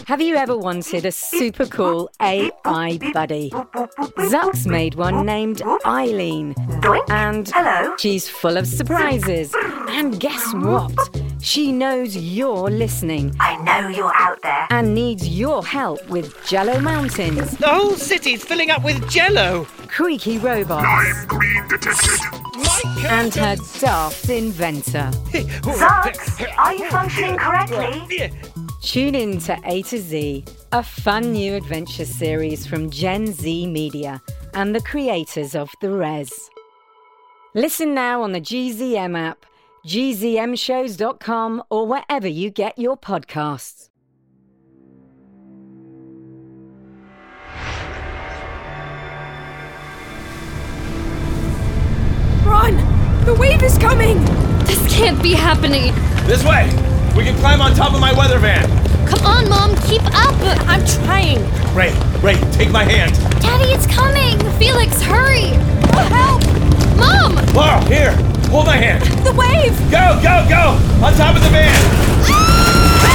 Have you ever wanted a super cool AI buddy? Zuck's made one named Eileen. And she's full of surprises. And guess what? She knows you're listening. I know you're out there. And needs your help with Jello Mountains. The whole city's filling up with Jello. Creaky robots. Lime green detected. And her daft inventor. Zucks, are you functioning correctly? Tune in to A to Z, a fun new adventure series from Gen Z Media and the creators of The Res. Listen now on the GZM app, gzmshows.com, or wherever you get your podcasts. Run! The wave is coming! This can't be happening! This way! We can climb on top of my weather van! Come on, Mom, keep up! I'm trying! Ray, take my hand! Daddy, it's coming! Felix, hurry! Oh, help! Mom! Laurel, here! Hold my hand! The wave! Go! On top of the van!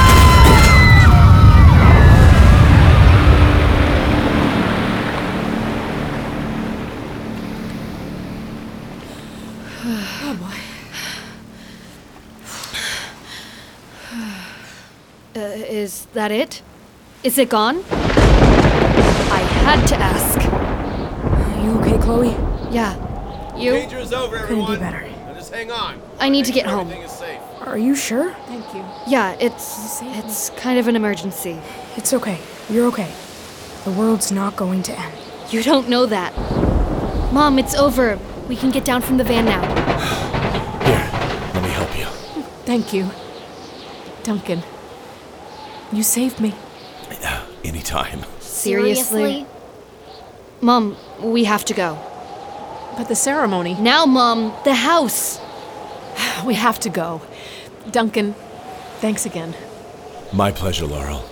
Oh, boy. Is that it? Is it gone? I had to ask. Are you okay, Chloe? Yeah. You? Danger is over, everyone. Couldn't be better. Now just hang on. I need to get home. Everything is safe. Are you sure? Thank you. Yeah, it's kind of an emergency. It's okay. You're okay. The world's not going to end. You don't know that. Mom, it's over. We can get down from the van now. Here, let me help you. Thank you. Duncan, you saved me. Anytime. Seriously? Mom, we have to go. But the ceremony... Now, Mom, the house. We have to go. Duncan, thanks again. My pleasure, Laurel.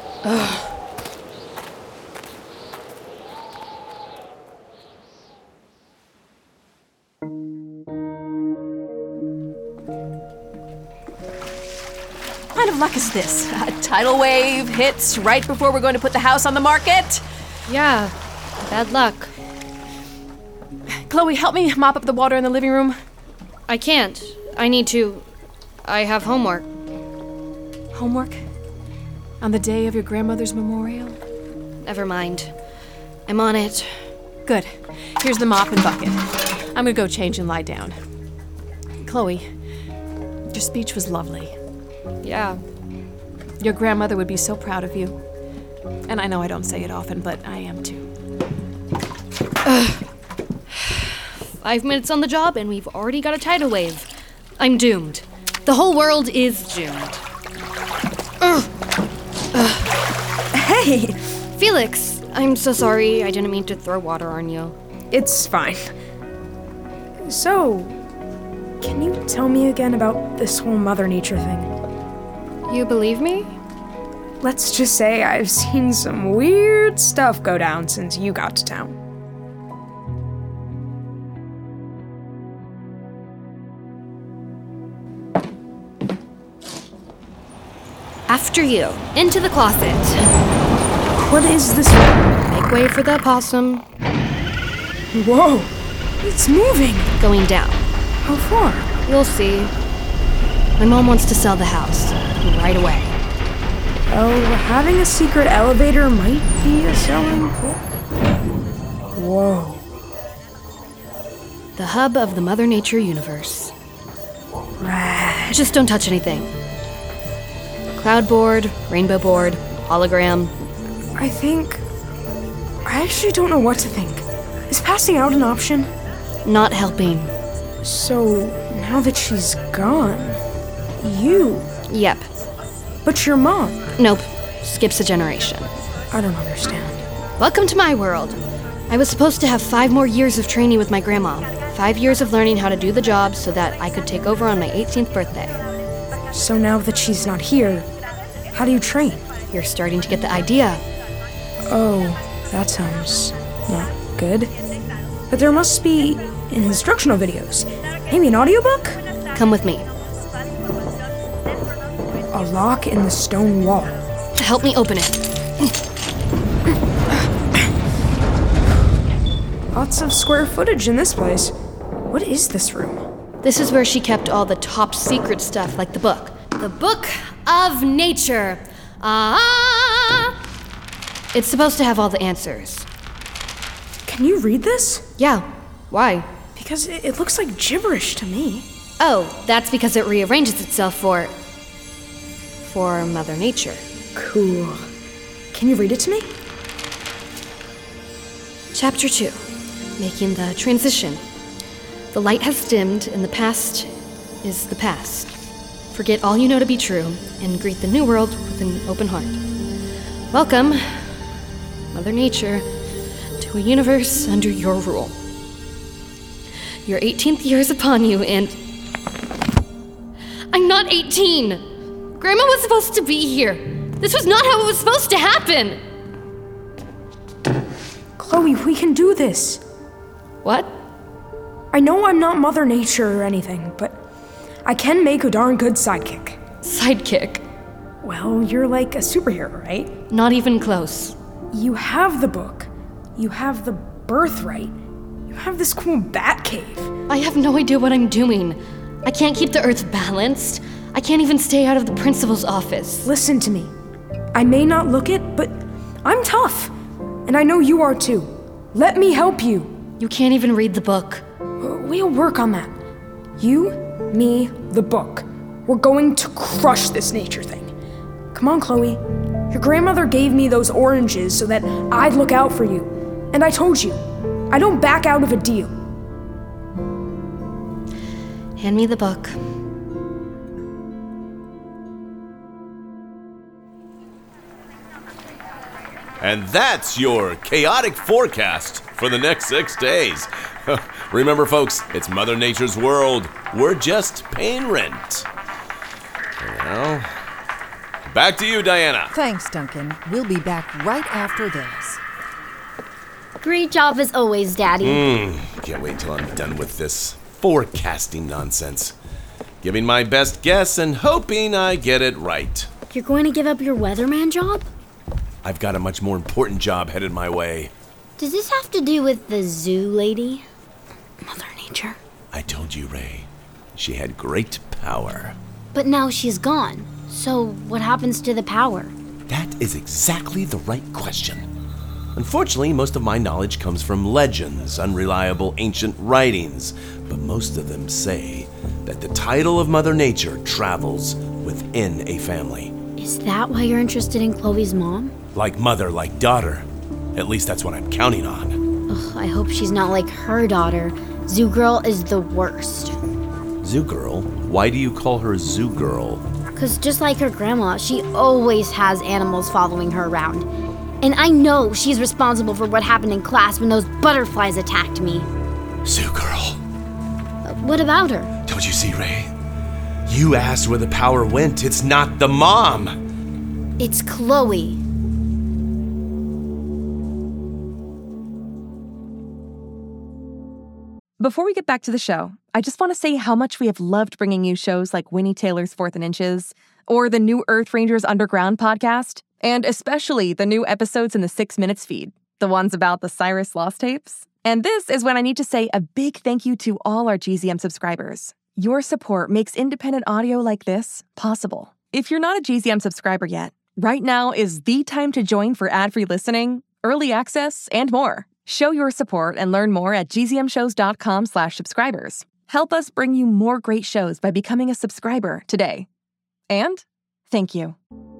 What kind of luck is this? A tidal wave hits right before we're going to put the house on the market? Yeah, bad luck. Chloe, help me mop up the water in the living room. I can't. I have homework. Homework? On the day of your grandmother's memorial? Never mind. I'm on it. Good. Here's the mop and bucket. I'm gonna go change and lie down. Chloe, your speech was lovely. Yeah. Your grandmother would be so proud of you. And I know I don't say it often, but I am too. 5 minutes on the job and we've already got a tidal wave. I'm doomed. The whole world is doomed. Hey! Felix, I'm so sorry. I didn't mean to throw water on you. It's fine. So, can you tell me again about this whole Mother Nature thing? You believe me? Let's just say I've seen some weird stuff go down since you got to town. After you. Into the closet. What is this? Make way for the possum. Whoa! It's moving! Going down. How far? You'll see. My mom wants to sell the house. Right away. Oh, having a secret elevator might be a selling point. Whoa. The hub of the Mother Nature universe. Rad. Just don't touch anything. Cloud board, rainbow board, hologram. I actually don't know what to think. Is passing out an option? Not helping. So, now that she's gone, you... Yep. But your mom... Nope. Skips a generation. I don't understand. Welcome to my world. I was supposed to have 5 more years of training with my grandma. 5 years of learning how to do the job so that I could take over on my 18th birthday. So now that she's not here, how do you train? You're starting to get the idea. Oh, that sounds not good. But there must be instructional videos. Maybe an audiobook? Come with me. A lock in the stone wall. Help me open it. Lots of square footage in this place. What is this room? This is where she kept all the top secret stuff, like the book. The Book of Nature. It's supposed to have all the answers. Can you read this? Yeah, why? Because it looks like gibberish to me. Oh, that's because it rearranges itself for Mother Nature. Cool. Can you read it to me? Chapter 2. Making the transition. The light has dimmed, and the past is the past. Forget all you know to be true, and greet the new world with an open heart. Welcome, Mother Nature, to a universe under your rule. Your 18th year is upon you, and... I'm not 18! Grandma was supposed to be here. This was not how it was supposed to happen! Chloe, we can do this. What? I know I'm not Mother Nature or anything, but I can make a darn good sidekick. Sidekick? Well, you're like a superhero, right? Not even close. You have the book. You have the birthright. You have this cool bat cave. I have no idea what I'm doing. I can't keep the Earth balanced. I can't even stay out of the principal's office. Listen to me. I may not look it, but I'm tough. And I know you are too. Let me help you. You can't even read the book. We'll work on that. You, me, the book. We're going to crush this nature thing. Come on, Chloe. Your grandmother gave me those oranges so that I'd look out for you. And I told you, I don't back out of a deal. Hand me the book. And that's your chaotic forecast for the next 6 days. Remember, folks, it's Mother Nature's world. We're just paying rent. Now, back to you, Diana. Thanks, Duncan. We'll be back right after this. Great job as always, Daddy. Can't wait till I'm done with this forecasting nonsense. Giving my best guess and hoping I get it right. You're going to give up your weatherman job? I've got a much more important job headed my way. Does this have to do with the zoo lady? Mother Nature? I told you, Ray. She had great power. But now she's gone. So what happens to the power? That is exactly the right question. Unfortunately, most of my knowledge comes from legends, unreliable ancient writings, but most of them say that the title of Mother Nature travels within a family. Is that why you're interested in Chloe's mom? Like mother, like daughter. At least that's what I'm counting on. Ugh, I hope she's not like her daughter. Zoo Girl is the worst. Zoo Girl? Why do you call her Zoo Girl? Because just like her grandma, she always has animals following her around. And I know she's responsible for what happened in class when those butterflies attacked me. Zoo Girl. What about her? Don't you see, Ray? You asked where the power went. It's not the mom. It's Chloe. Before we get back to the show, I just want to say how much we have loved bringing you shows like Winnie Taylor's 4th and Inches, or the new Earth Rangers Underground podcast, and especially the new episodes in the 6 Minutes feed, the ones about the Cyrus Lost tapes. And this is when I need to say a big thank you to all our GZM subscribers. Your support makes independent audio like this possible. If you're not a GZM subscriber yet, right now is the time to join for ad-free listening, early access, and more. Show your support and learn more at gzmshows.com/subscribers. Help us bring you more great shows by becoming a subscriber today. And thank you.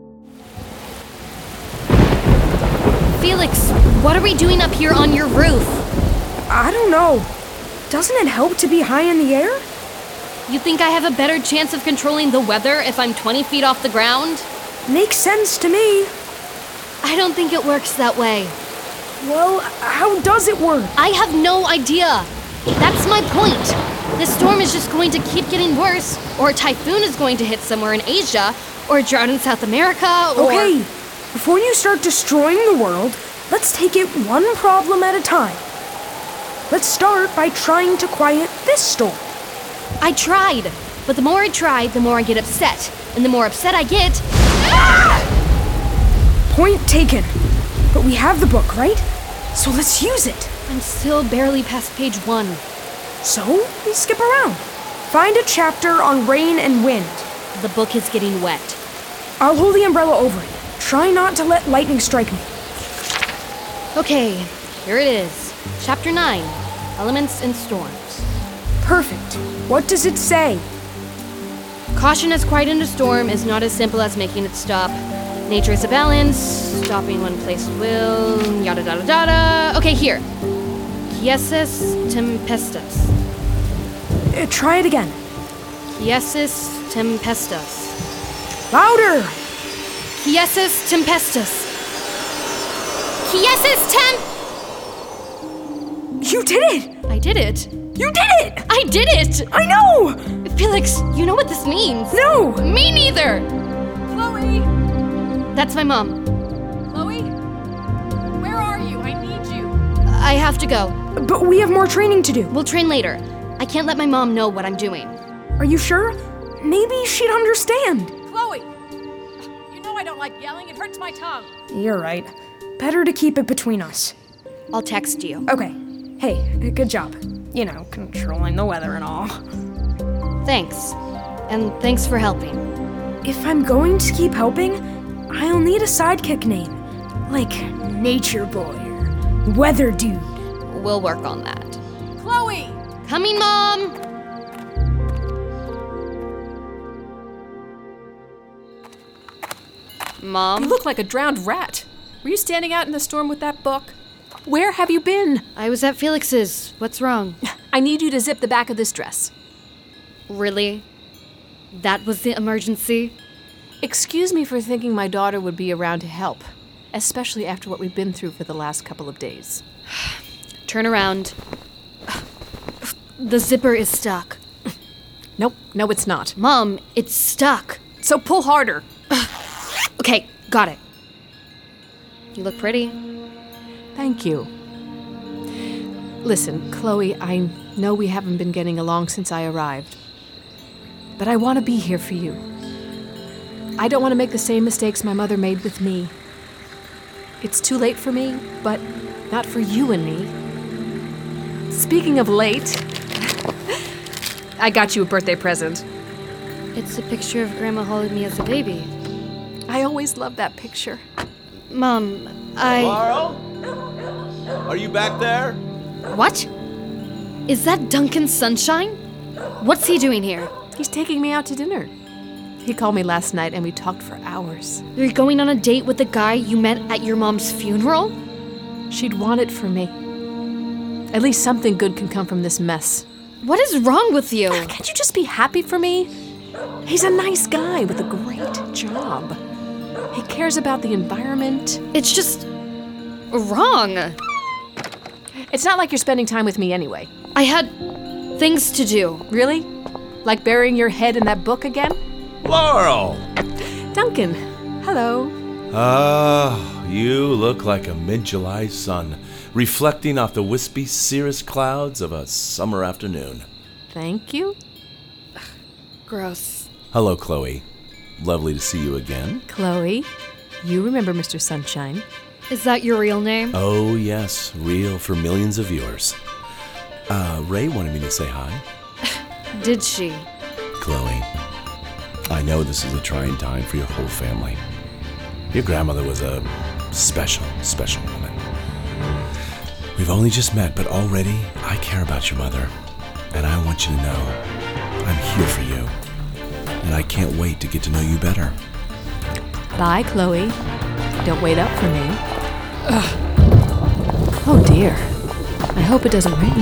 Felix, what are we doing up here on your roof? I don't know. Doesn't it help to be high in the air? You think I have a better chance of controlling the weather if I'm 20 feet off the ground? Makes sense to me. I don't think it works that way. Well, how does it work? I have no idea. That's my point. This storm is just going to keep getting worse, or a typhoon is going to hit somewhere in Asia, or a drought in South America, or... Okay, before you start destroying the world, let's take it one problem at a time. Let's start by trying to quiet this storm. I tried, but the more I try, the more I get upset. And the more upset I get... Ah! Point taken. But we have the book, right? So let's use it. I'm still barely past page 1. So we skip around. Find a chapter on rain and wind. The book is getting wet. I'll hold the umbrella over it. Try not to let lightning strike me. Okay, here it is. Chapter 9, Elements and Storms. Perfect. What does it say? Caution as quiet in a storm is not as simple as making it stop. Nature is a balance, stopping one place will, yada yada yada. Okay, here. Quiesis tempestas. Try it again. Quiesis tempestas. Louder! Quiesis tempestas. Quiesis You did it! I did it. You did it! I did it! I know! Felix, you know what this means? No! Me neither! Chloe! That's my mom. Chloe? Where are you? I need you. I have to go. But we have more training to do. We'll train later. I can't let my mom know what I'm doing. Are you sure? Maybe she'd understand. Chloe! You know I don't like yelling. It hurts my tongue. You're right. Better to keep it between us. I'll text you. Okay. Hey, good job. You know, controlling the weather and all. Thanks. And thanks for helping. If I'm going to keep helping, I'll need a sidekick name. Like Nature Boy or Weather Dude. We'll work on that. Chloe! Coming, Mom! Mom? You look like a drowned rat. Were you standing out in the storm with that book? Where have you been? I was at Felix's. What's wrong? I need you to zip the back of this dress. Really? That was the emergency? Excuse me for thinking my daughter would be around to help, especially after what we've been through for the last couple of days. Turn around. The zipper is stuck. Nope, no it's not. Mom, it's stuck. So pull harder. Okay, got it. You look pretty. Thank you. Listen, Chloe, I know we haven't been getting along since I arrived, but I want to be here for you. I don't want to make the same mistakes my mother made with me. It's too late for me, but not for you and me. Speaking of late, I got you a birthday present. It's a picture of Grandma holding me as a baby. I always loved that picture. Mom, Laurel? Are you back there? What? Is that Duncan Sunshine? What's he doing here? He's taking me out to dinner. He called me last night and we talked for hours. You're going on a date with the guy you met at your mom's funeral? She'd want it for me. At least something good can come from this mess. What is wrong with you? Can't you just be happy for me? He's a nice guy with a great job. He cares about the environment. It's just wrong. It's not like you're spending time with me anyway. I had things to do. Really? Like burying your head in that book again? Laurel! Duncan, hello. You look like a mid-July sun, reflecting off the wispy cirrus clouds of a summer afternoon. Thank you. Gross. Hello, Chloe. Lovely to see you again. Chloe, you remember Mr. Sunshine. Is that your real name? Oh, yes, real for millions of viewers. Ray wanted me to say hi. Did she? Chloe, I know this is a trying time for your whole family. Your grandmother was a special, special woman. We've only just met, but already I care about your mother. And I want you to know I'm here for you. And I can't wait to get to know you better. Bye, Chloe. Don't wait up for me. Ugh. Oh dear. I hope it doesn't rain.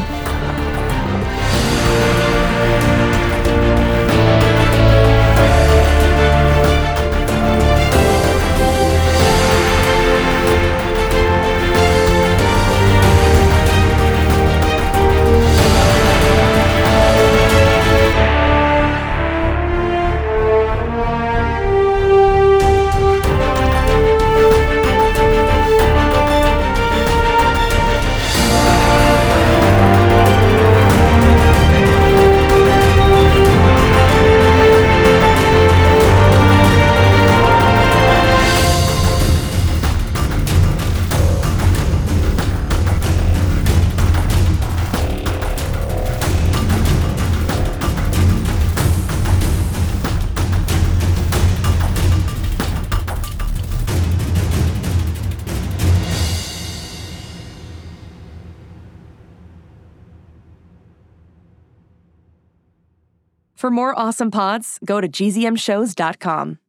For more awesome pods, go to gzmshows.com.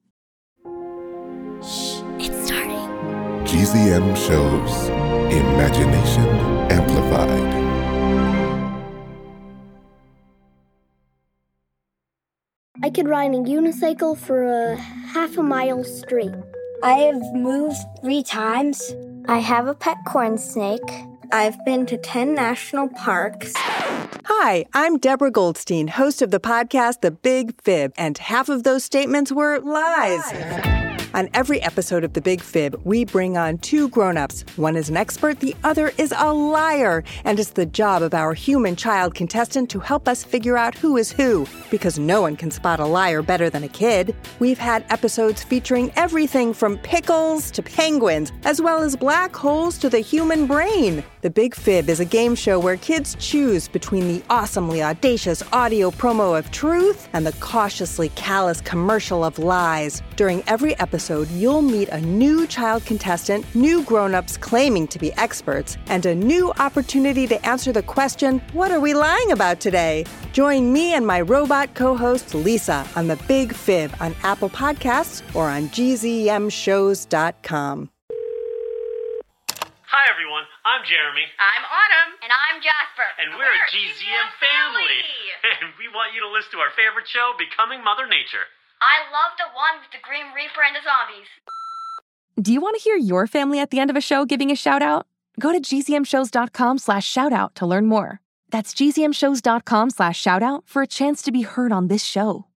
Shh, it's starting. GZM Shows. Imagination Amplified. I could ride a unicycle for a half a mile straight. I have moved 3 times. I have a pet corn snake. I've been to 10 national parks. Hi, I'm Deborah Goldstein, host of the podcast The Big Fib, and half of those statements were lies. On every episode of The Big Fib, we bring on 2 grown-ups. One is an expert, the other is a liar. And it's the job of our human child contestant to help us figure out who is who, because no one can spot a liar better than a kid. We've had episodes featuring everything from pickles to penguins, as well as black holes to the human brain. The Big Fib is a game show where kids choose between the awesomely audacious audio promo of truth and the cautiously callous commercial of lies. During every episode, you'll meet a new child contestant, new grown-ups claiming to be experts, and a new opportunity to answer the question, what are we lying about today? Join me and my robot co-host Lisa on The Big Fib on Apple Podcasts or on gzmshows.com. Hi, everyone. I'm Jeremy. I'm Autumn. And I'm Jasper. And we're a GZM family. And we want you to listen to our favorite show, Becoming Mother Nature. I love the one with the Grim Reaper and the zombies. Do you want to hear your family at the end of a show giving a shout out? Go to gzmshows.com/shoutout to learn more. That's gzmshows.com/shoutout for a chance to be heard on this show.